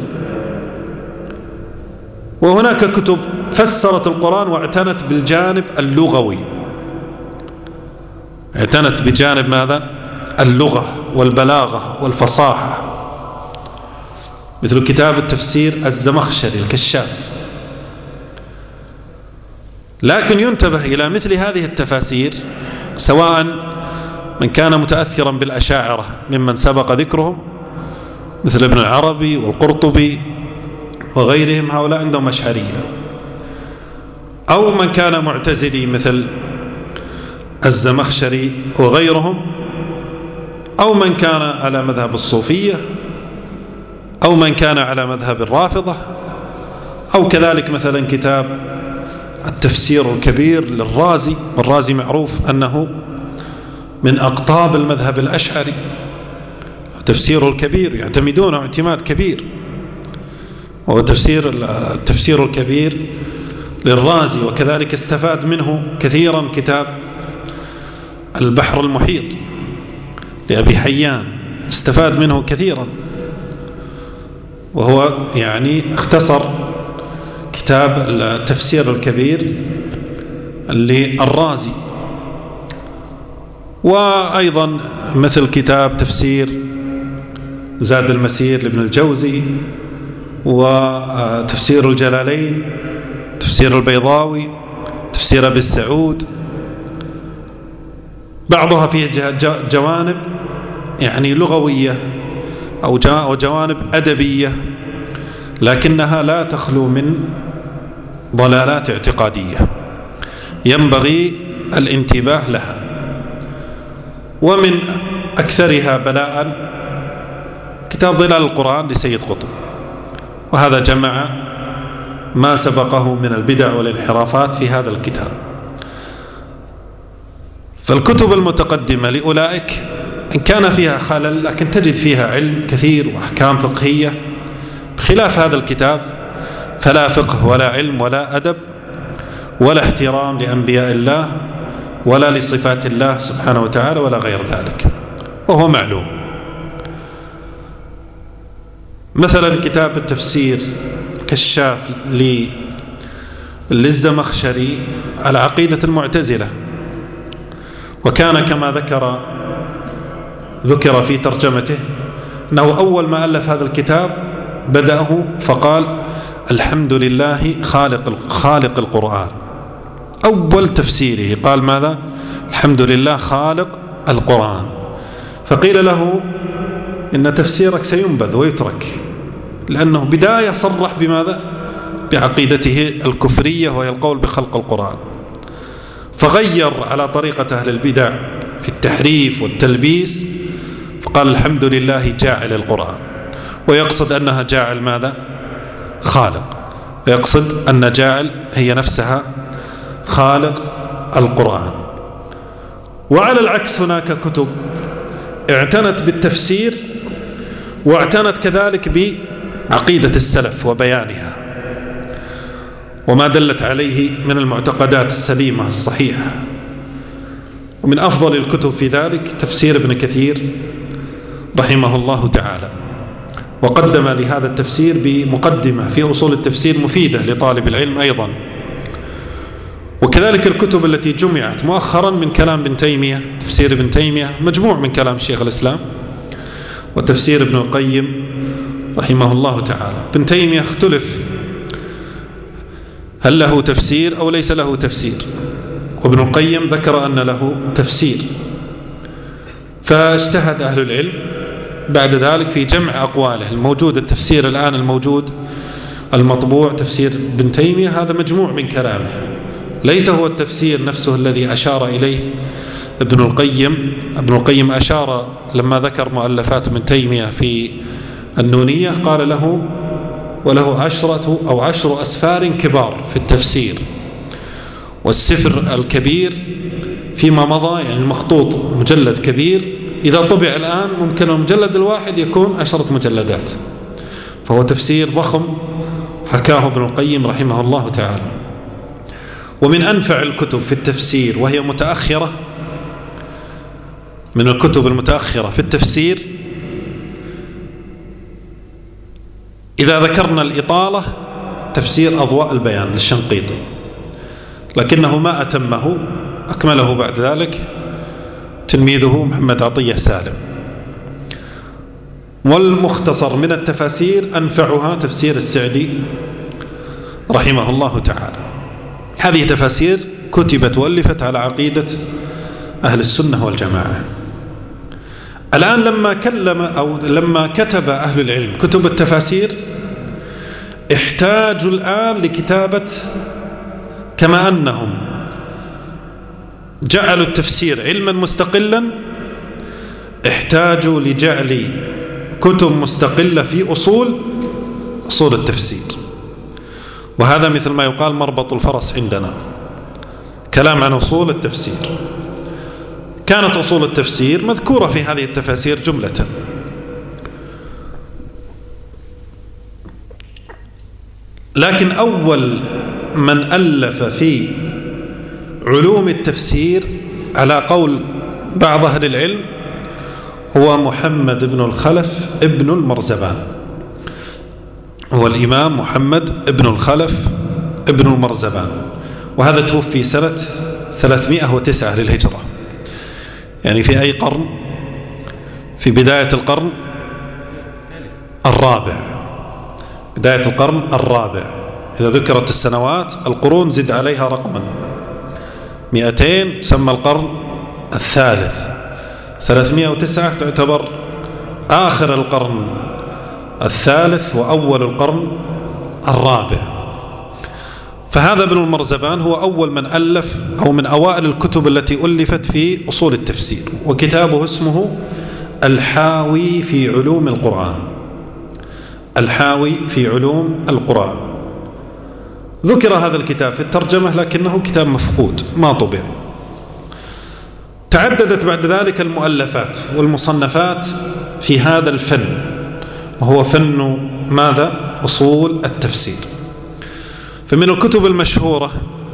وهناك كتب فسرت القرآن واعتنت بالجانب اللغوي، اعتنت بجانب ماذا؟ اللغة والبلاغة والفصاحة، مثل كتاب التفسير الزمخشري الكشاف. لكن ينتبه إلى مثل هذه التفاسير، سواء من كان متأثرا بالأشاعرة ممن سبق ذكرهم مثل ابن العربي والقرطبي وغيرهم، هؤلاء عندهم أشعرية، أو من كان معتزلي مثل الزمخشري وغيرهم، أو من كان على مذهب الصوفية، أو من كان على مذهب الرافضة، أو كذلك مثلا كتاب التفسير الكبير للرازي، والرازي معروف أنه من أقطاب المذهب الأشعري، تفسيره الكبير يعتمدونه اعتماد كبير، وهو التفسير الكبير للرازي. وكذلك استفاد منه كثيرا كتاب البحر المحيط لأبي حيان، استفاد منه كثيرا، وهو يعني اختصر كتاب التفسير الكبير للرازي. وأيضا مثل كتاب تفسير زاد المسير لابن الجوزي، وتفسير الجلالين، تفسير البيضاوي، تفسير أبي السعود، بعضها فيه جوانب يعني لغوية أو جوانب أدبية، لكنها لا تخلو من ضلالات اعتقادية ينبغي الانتباه لها. ومن أكثرها بلاء كتاب ظلال القرآن لسيد قطب، وهذا جمع ما سبقه من البدع والانحرافات في هذا الكتاب. فالكتب المتقدمة لأولئك إن كان فيها خلل لكن تجد فيها علم كثير وأحكام فقهية، بخلاف هذا الكتاب فلا فقه ولا علم ولا أدب ولا احترام لأنبياء الله ولا لصفات الله سبحانه وتعالى ولا غير ذلك، وهو معلوم. مثلا كتاب التفسير كشاف للزمخشري على عقيدة المعتزلة، وكان كما ذكر في ترجمته أنه أول ما ألف هذا الكتاب بدأه فقال الحمد لله خالق القرآن. أول تفسيره قال ماذا؟ الحمد لله خالق القرآن. فقيل له إن تفسيرك سينبذ ويترك، لأنه بداية صرح بماذا؟ بعقيدته الكفرية وهي القول بخلق القرآن، فغير على طريقة أهل البدع في التحريف والتلبيس، فقال الحمد لله جاعل القرآن، ويقصد أنها جاعل ماذا؟ خالق، ويقصد أن جاعل هي نفسها خالق القرآن. وعلى العكس هناك كتب اعتنت بالتفسير واعتنت كذلك بعقيدة السلف وبيانها وما دلت عليه من المعتقدات السليمة الصحيحة. ومن أفضل الكتب في ذلك تفسير ابن كثير رحمه الله تعالى، وقدم لهذا التفسير بمقدمة في أصول التفسير مفيدة لطالب العلم أيضا. وكذلك الكتب التي جمعت مؤخرا من كلام ابن تيمية، تفسير ابن تيمية مجموع من كلام شيخ الإسلام، وتفسير ابن القيم رحمه الله تعالى. ابن تيمية اختلف هل له تفسير أو ليس له تفسير، وابن القيم ذكر أن له تفسير، فاجتهد أهل العلم بعد ذلك في جمع أقواله. الموجود التفسير الآن الموجود المطبوع تفسير ابن تيمية هذا مجموع من كلامه، ليس هو التفسير نفسه الذي أشار إليه ابن القيم. ابن القيم أشار لما ذكر مؤلفات ابن تيمية في النونية قال له وله 10 أو 10 أسفار كبار في التفسير، والسفر الكبير فيما مضى يعني المخطوط مجلد كبير، إذا طبع الآن ممكن المجلد الواحد يكون 10 مجلدات، فهو تفسير ضخم حكاه ابن القيم رحمه الله تعالى. ومن أنفع الكتب في التفسير وهي متأخرة، من الكتب المتأخرة في التفسير إذا ذكرنا الإطالة تفسير أضواء البيان للشنقيطي، لكنه ما أتمه، أكمله بعد ذلك تلميذه محمد عطية سالم. والمختصر من التفاسير أنفعها تفسير السعدي رحمه الله تعالى. هذه تفاسير كتبت وألفت على عقيدة أهل السنة والجماعة. الآن لما كتب أهل العلم كتب التفاسير احتاجوا الآن لكتابة، كما أنهم جعلوا التفسير علما مستقلا، احتاجوا لجعل كتب مستقلة في أصول التفسير. وهذا مثل ما يقال مربط الفرس عندنا. كلام عن أصول التفسير. كانت أصول التفسير مذكورة في هذه التفاسير جملة، لكن أول من ألف في علوم التفسير على قول بعض أهل العلم هو محمد بن الخلف ابن المرزبان، هو الإمام محمد بن الخلف ابن المرزبان، وهذا توفي سنة 309 للهجرة، يعني في أي قرن؟ في بداية القرن الرابع، بداية القرن الرابع. إذا ذكرت السنوات القرون زد عليها رقما 200 تسمى القرن الثالث. 309 تعتبر آخر القرن الثالث وأول القرن الرابع. فهذا ابن المرزبان هو أول من ألف أو من أوائل الكتب التي ألفت في أصول التفسير، وكتابه اسمه الحاوي في علوم القرآن. الحاوي في علوم القرآن. ذكر هذا الكتاب في الترجمة لكنه كتاب مفقود ما طبع. تعددت بعد ذلك المؤلفات والمصنفات في هذا الفن، وهو فن ماذا؟ أصول التفسير. فمن الكتب المشهورة،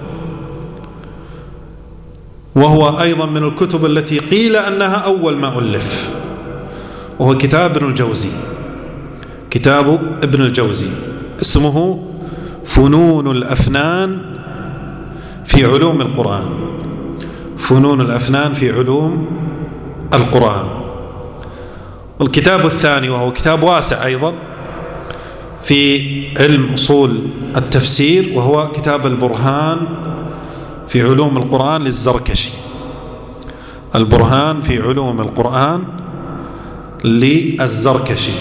وهو أيضا من الكتب التي قيل أنها أول ما ألف، وهو كتاب ابن الجوزي. كتاب ابن الجوزي اسمه فنون الأفنان في علوم القرآن. فنون الأفنان في علوم القرآن. والكتاب الثاني وهو كتاب واسع أيضا في علم أصول التفسير، وهو كتاب البرهان في علوم القرآن للزركشي. البرهان في علوم القرآن للزركشي.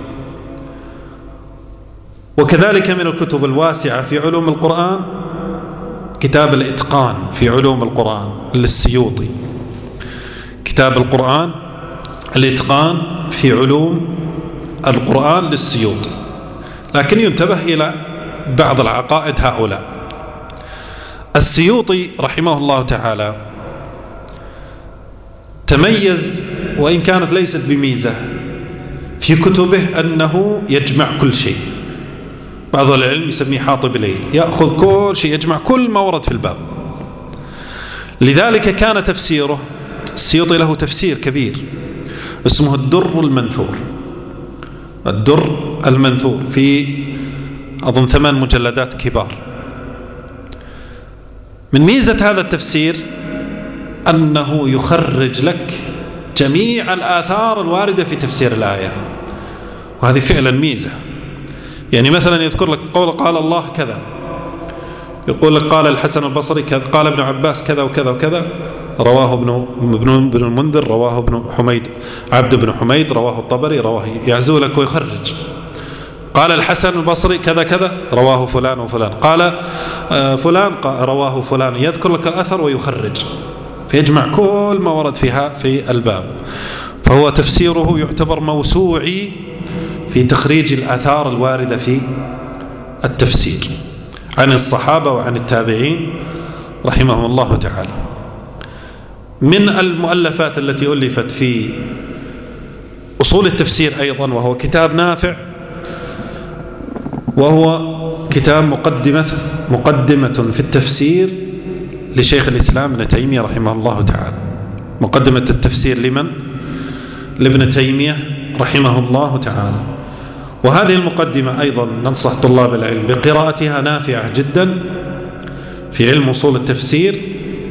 وكذلك من الكتب الواسعة في علوم القرآن كتاب الإتقان في علوم القرآن للسيوطي. كتاب القرآن الإتقان في علوم القرآن للسيوطي. لكن ينتبه إلى بعض العقائد هؤلاء. السيوطي رحمه الله تعالى تميز، وإن كانت ليست بميزة، في كتبه أنه يجمع كل شيء. بعض العلم يسميه حاطب الليل، يأخذ كل شيء، يجمع كل ما ورد في الباب. لذلك كان تفسيره، السيوطي له تفسير كبير اسمه الدر المنثور. الدر المنثور في أظن 8 مجلدات كبار. من ميزة هذا التفسير أنه يخرج لك جميع الآثار الواردة في تفسير الآية، وهذه فعلا ميزة. يعني مثلا يذكر لك قال الله كذا، يقول لك قال الحسن البصري كذا، قال ابن عباس كذا وكذا وكذا، رواه ابن المنذر، رواه ابن حميد عبد بن حميد، رواه الطبري، رواه، يعزو لك ويخرج. قال الحسن البصري كذا كذا، رواه فلان وفلان، قال فلان رواه فلان، يذكر لك الأثر ويخرج، فيجمع كل ما ورد فيها في الباب. فهو تفسيره يعتبر موسوعي في تخريج الآثار الواردة في التفسير عن الصحابة وعن التابعين رحمهم الله تعالى. من المؤلفات التي ألفت في أصول التفسير أيضا، وهو كتاب نافع، وهو كتاب مقدمة في التفسير لشيخ الإسلام ابن تيمية رحمه الله تعالى. مقدمة التفسير لمن؟ لابن تيمية رحمه الله تعالى. وهذه المقدمة أيضا ننصح طلاب العلم بقراءتها، نافعة جدا في علم أصول التفسير.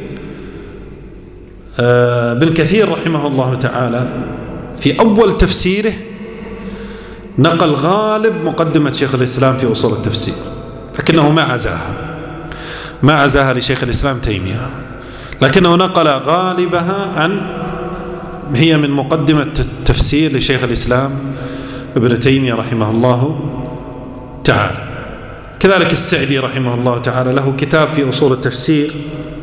ابن كثير رحمه الله تعالى في أول تفسيره نقل غالب مقدمة شيخ الإسلام في أصول التفسير، لكنه ما عزاها لشيخ الإسلام تيمية، لكنه نقل غالبها هي من مقدمة التفسير لشيخ الإسلام ابن تيمية رحمه الله تعالى. كذلك السعدي رحمه الله تعالى له كتاب في أصول التفسير،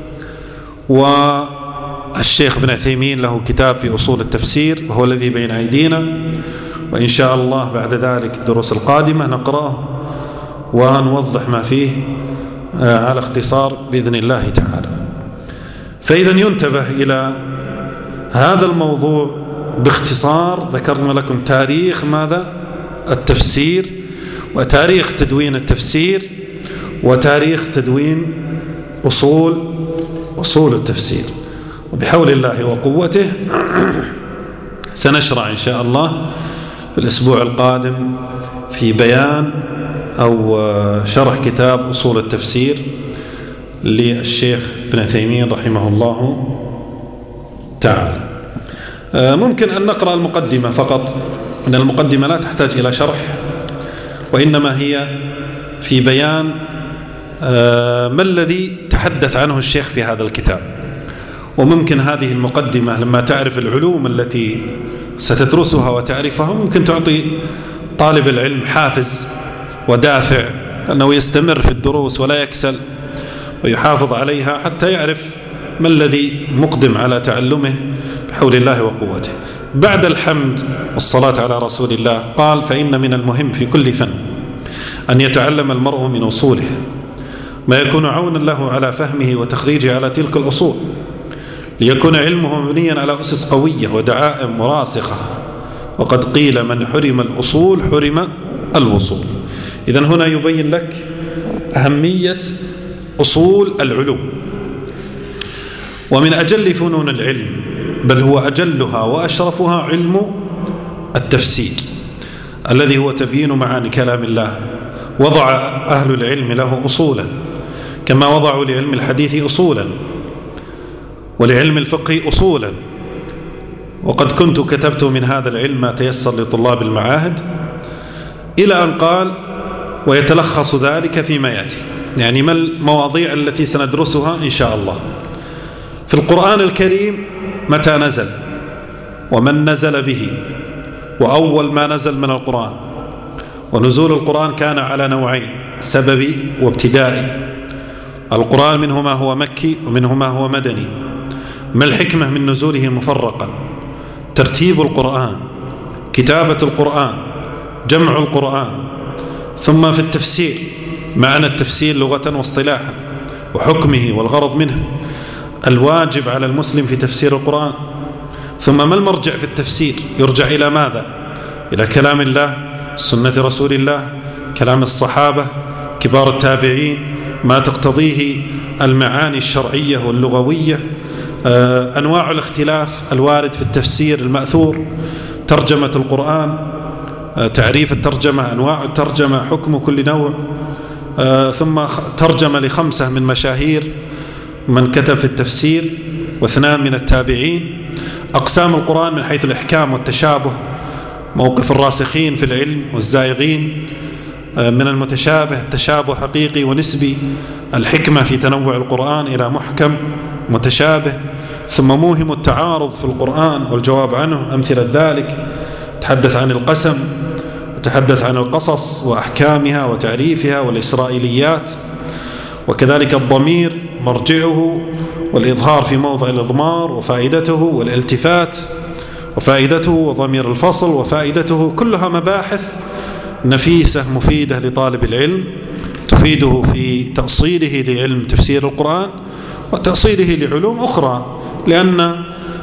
والشيخ ابن عثيمين له كتاب في أصول التفسير وهو الذي بين أيدينا، وإن شاء الله بعد ذلك الدروس القادمة نقرأه ونوضح ما فيه على اختصار بإذن الله تعالى. فإذا ينتبه إلى هذا الموضوع باختصار. ذكرنا لكم تاريخ ماذا؟ التفسير، وتاريخ تدوين التفسير، وتاريخ تدوين أصول التفسير. وبحول الله وقوته سنشرع إن شاء الله في الأسبوع القادم في بيان أو شرح كتاب أصول التفسير للشيخ ابن عثيمين رحمه الله تعالى. ممكن أن نقرأ المقدمة فقط، أن المقدمة لا تحتاج إلى شرح، وإنما هي في بيان ما الذي تحدث عنه الشيخ في هذا الكتاب. وممكن هذه المقدمة لما تعرف العلوم التي ستدرسها وتعرفها ممكن تعطي طالب العلم حافز ودافع أنه يستمر في الدروس ولا يكسل ويحافظ عليها حتى يعرف ما الذي مقدم على تعلمه بحول الله وقوته. بعد الحمد والصلاة على رسول الله قال: فإن من المهم في كل فن أن يتعلم المرء من أصوله ما يكون عونا له على فهمه وتخريجه على تلك الأصول، ليكون علمه مبنيا على أسس قوية ودعائم مراسخة. وقد قيل: من حرم الأصول حرم الوصول. إذن هنا يبين لك أهمية أصول العلوم. ومن أجل فنون العلم، بل هو أجلها وأشرفها، علم التفسير الذي هو تبيين معاني كلام الله. وضع أهل العلم له أصولا كما وضعوا لعلم الحديث أصولا، ولعلم الفقه أصولا. وقد كنت كتبت من هذا العلم ما تيسر لطلاب المعاهد، إلى أن قال: ويتلخص ذلك فيما يأتي. يعني ما المواضيع التي سندرسها إن شاء الله في القرآن الكريم، متى نزل ومن نزل به، وأول ما نزل من القرآن. ونزول القرآن كان على نوعين: سببي وابتدائي. القرآن منه ما هو مكي ومنه ما هو مدني. ما الحكمة من نزوله مفرقا؟ ترتيب القرآن، كتابة القرآن، جمع القرآن. ثم في التفسير، معنى التفسير لغة واصطلاحا، وحكمه والغرض منه، الواجب على المسلم في تفسير القرآن. ثم ما المرجع في التفسير؟ يرجع إلى ماذا؟ إلى كلام الله، سنة رسول الله، كلام الصحابة، كبار التابعين، ما تقتضيه المعاني الشرعية واللغوية، أنواع الاختلاف الوارد في التفسير المأثور، ترجمة القرآن، تعريف الترجمة، أنواع الترجمة، حكم كل نوع، ثم ترجمة ل5 من مشاهير من كتب في التفسير و2 من التابعين. أقسام القرآن من حيث الإحكام والتشابه، موقف الراسخين في العلم والزائغين من المتشابه، التشابه حقيقي ونسبي، الحكمة في تنوع القرآن إلى محكم متشابه، ثم موهم التعارض في القرآن والجواب عنه، أمثلة ذلك. تحدث عن القسم، وتحدث عن القصص وأحكامها وتعريفها والإسرائيليات، وكذلك الضمير مرجعه، والإظهار في موضع الإضمار وفائدته، والالتفات وفائدته، وضمير الفصل وفائدته. كلها مباحث نفيسة مفيدة لطالب العلم، تفيده في تأصيله لعلم تفسير القرآن وتأصيله لعلوم أخرى، لأن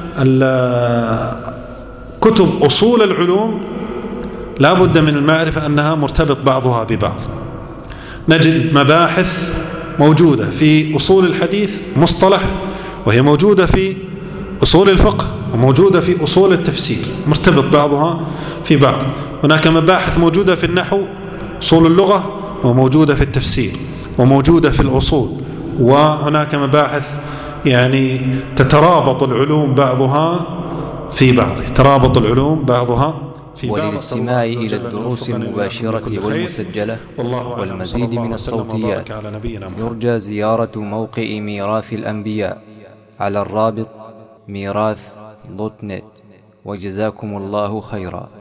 كتب أصول العلوم لا بد من المعرفة أنها مرتبط بعضها ببعض. نجد مباحث موجودة في أصول الحديث مصطلح، وهي موجودة في أصول الفقه، وموجودة في أصول التفسير، مرتبط بعضها في بعض. هناك مباحث موجودة في النحو، أصول اللغة، وموجودة في التفسير، وموجودة في الأصول. وهناك مباحث يعني تترابط العلوم بعضها في بعض، ترابط العلوم بعضها في بعض. وللاستماع إلى الدروس المباشرة والمسجلة والمزيد من الصوتيات يرجى زيارة موقع ميراث الأنبياء على الرابط ميراث.net. وجزاكم الله خيرا.